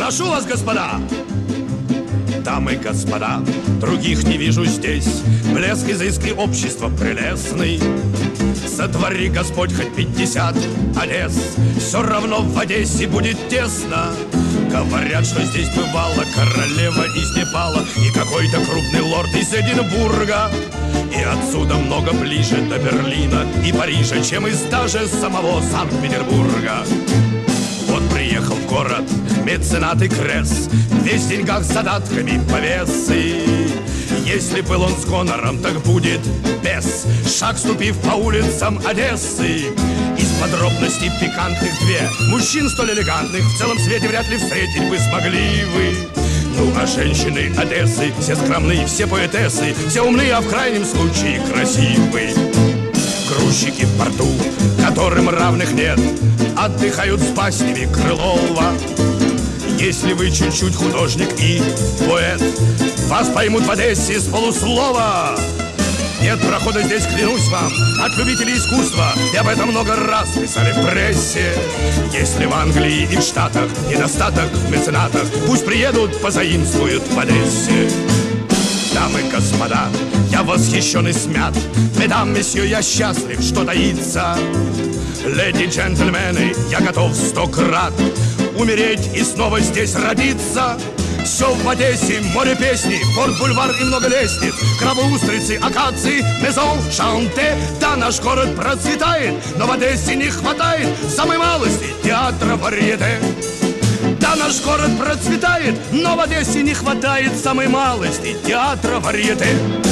Прошу вас, господа! Дамы и господа, других не вижу здесь. Блеск изыски общества прелестный. Сотвори Господь хоть 50 Одесс, все равно в Одессе будет тесно. Говорят, что здесь бывала королева из Непала и какой-то крупный лорд из Эдинбурга. И отсюда много ближе до Берлина и Парижа, чем из даже самого Санкт-Петербурга. Вот приехал в город меценат и Кресс, весь в деньгах с задатками повесы. Если был он с гонором, так будет без. Шаг ступив по улицам Одессы. Из подробностей пикантных две мужчин столь элегантных в целом свете вряд ли встретить бы смогли вы. Ну а женщины Одессы все скромные, все поэтессы, все умные, а в крайнем случае красивые. Грузчики в порту, которым равных нет, отдыхают с баснями Крылова. Если вы чуть-чуть художник и поэт, вас поймут в Одессе с полуслова. Нет прохода здесь, клянусь вам, от любителей искусства, и об этом много раз писали в прессе. Если в Англии и в Штатах недостаток в меценатах, пусть приедут, позаимствуют в Одессе. Дамы и господа, я восхищен и смят. Медам, месье, я счастлив, что таится. Леди, джентльмены, я готов 100 крат умереть и снова здесь родиться. Все в Одессе, море песни, порт-бульвар и много лестниц, крабы, устрицы, акации, мезон, шанте. Да, наш город процветает, но в Одессе не хватает самой малости театра варьете. Да, наш город процветает, но в Одессе не хватает самой малости театра варьете.